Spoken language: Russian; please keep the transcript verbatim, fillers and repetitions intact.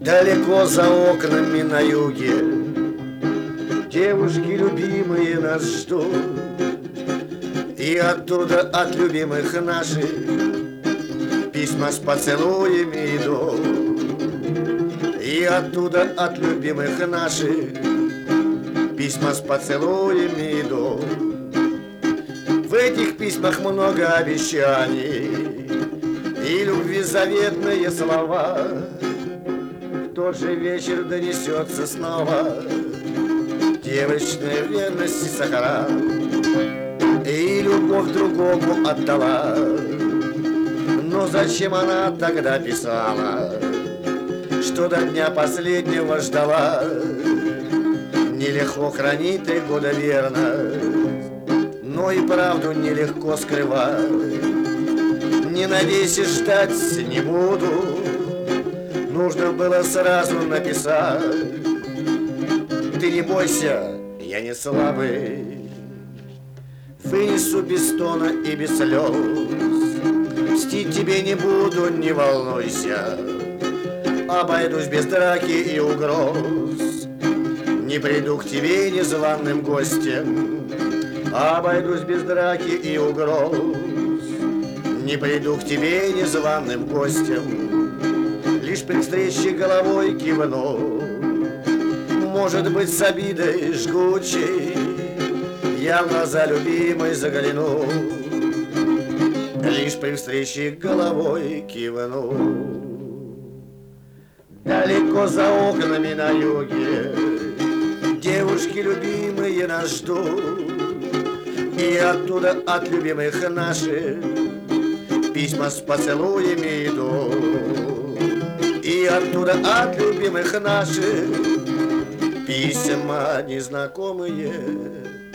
Далеко за окнами на юге девушки любимые нас ждут, и оттуда от любимых наших письма с поцелуями идут. И оттуда от любимых наших письма с поцелуями идут. В этих письмах много обещаний и любви заветные слова. В тот же вечер донесется снова девочная верность и сахара. И любовь другому отдала. Но зачем она тогда писала, что до дня последнего ждала? Нелегко хранить три года верно, но и правду нелегко скрывать. Не надейся, ждать не буду, нужно было сразу написать. Ты не бойся, я не слабый, вынесу без стона и без слез. Мстить тебе не буду, не волнуйся, обойдусь без драки и угроз. Не приду к тебе незваным гостем, обойдусь без драки и угроз. Не приду к тебе незваным гостем, лишь при встрече головой кивну. Может быть, с обидой жгучей я в глаза любимой загляну. Лишь при встрече головой кивну. Далеко за окнами на юге девушки любимые нас ждут, и оттуда от любимых наших письма с поцелуями идут. И оттуда от любимых наших письма незнакомые